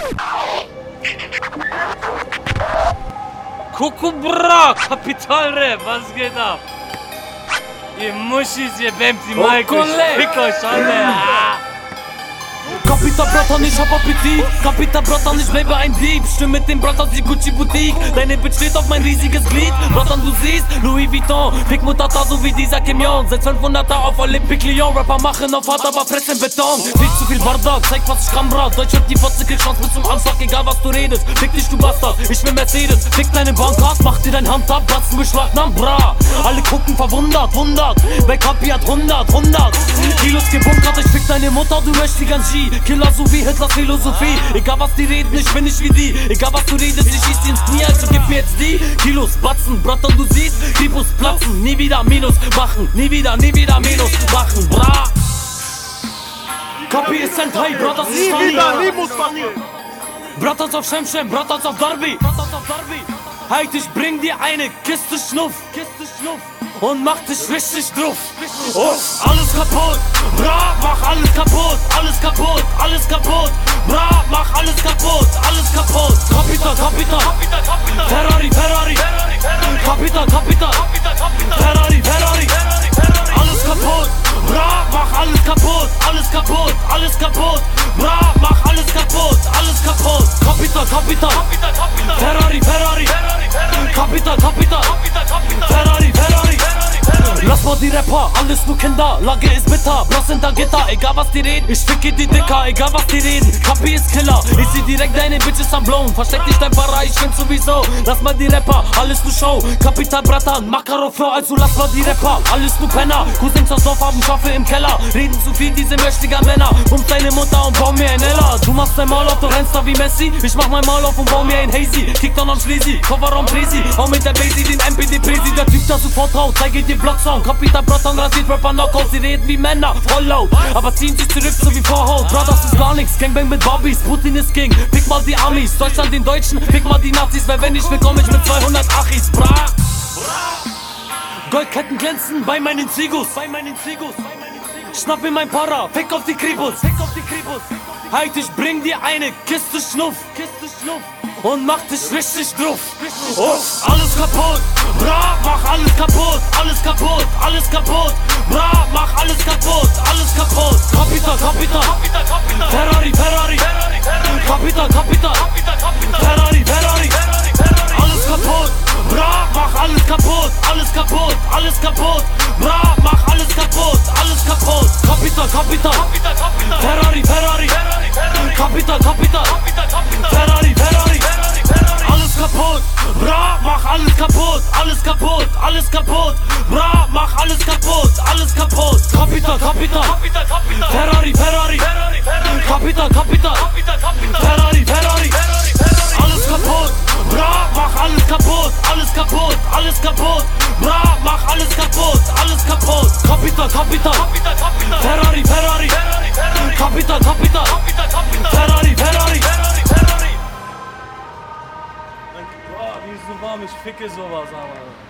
Kukubra, Kapitalrap, was geht ab? Ihr Muschis, ihr Bämt, die Mike, ich fick euch alle. Kapital Bratan, ich hab Appetit. Kapital Bratan, ich bleibe ein Dieb. Stimme mit dem Brat aus die Gucci Boutique. Deine Bitch steht auf mein riesiges Glied. Bratan, du siehst, Louis Vuitton. Fick Mutata, so wie dieser Kim Jong. Seit 500er auf Olympic Lyon. Rapper machen auf hart, aber fressen Beton. Viel zu viel Bardak, zeig was ich kann, Brat. Deutschland, die Fotze kriegt Chance bis zum Anschlag. Egal was du redest, fick dich, du Bastard. Ich bin Mercedes, fick deine Bankart. Mach dir dein Hand ab, Batzen beschlagnahmt, bra. Alle gucken verwundert, 100. Bei Kapi hat 100 Kilos gebunkert, ich fick deine Mutter, du möchtest die G. Killer so wie Hitlers Philosophie. Egal was die reden, ich bin nicht wie die. Egal was du redest, ich schieß dir ins Knie, also gib mir jetzt die Kilos, Batzen, Bratan, du siehst, Kripus platzen, nie wieder Minus machen, nie wieder Minus machen, bra. Kapi ist ein Teil, Bratas ist Stani. Bratas auf Shemshem, Bratas auf Darby. Halt, ich bring dir eine Kiste Schnuff und mach dich richtig drauf. Oh, alles kaputt, bra, mach alles kaputt, bra, mach alles kaputt, Kapital, Ferrari, Kapital, Ferrari, alles kaputt, bra, mach alles kaputt, bra, mach alles kaputt, Kapital, Ferrari, Kapital, Ferrari. Lass mal die Rapper, alles nur Kinder, Lage ist bitter, Bros sind da Gitter, egal was die reden, ich ficke die Dicker, egal was die reden, Kapi ist Killer, ich sieh direkt deine Bitches am Blown, versteck dich dein Para, ich find sowieso, lass mal die Rapper, alles nur Show, Kapital Bratan, Makarov Flow, also lass mal die Rapper, alles nur Penner, Cousins aus Dorf haben Schafe im Keller, reden zu viel diese mächtiger Männer, pump deine Mutter und bau mir ein Ella, du machst dein Maul auf, du rennst da wie Messi, ich mach mein Maul auf und bau mir ein Hazy, Kickdown am Schlesi, Kofferraum Presi, hau mit der Basie den MPD Presi, der Typ da sofort haut, zeige dir Blocksong, Kapital Bratan rasiert Rapper Knockout, sie reden wie Männer, voll laut, aber ziehen sich zurück so wie Vorhaut, Brothers ist gar nix, Gangbang mit Bobbys, Putin ist King, pick mal die Amis, Deutschland den Deutschen, pick mal die Nazis, weil wenn ich will, komm ich mit 200 Achis, bra. Goldketten glänzen bei meinen Zigus, schnapp mir mein Para, fick auf die Kribus, halt, ich bring dir eine Kiste Schnuff und mach dich richtig drauf. Oh, alles kaputt, bra, mach alles kaputt, bra, mach alles kaputt, Kapital, Ferrari, Kapital, Ferrari, alles kaputt, bra, mach alles kaputt, bra, mach alles kaputt, Kapital, Ferrari, Kapital, Ferrari, alles kaputt, bra, mach alles kaputt, bra, mach alles kaputt, Kapital, Ferrari, Kapital, Ferrari, alles kaputt, bra, mach alles kaputt, bra, mach alles kaputt, Kapital, Ferrari, Kapital, Ferrari. Boah, wie ist so warm, ich ficke sowas, aber.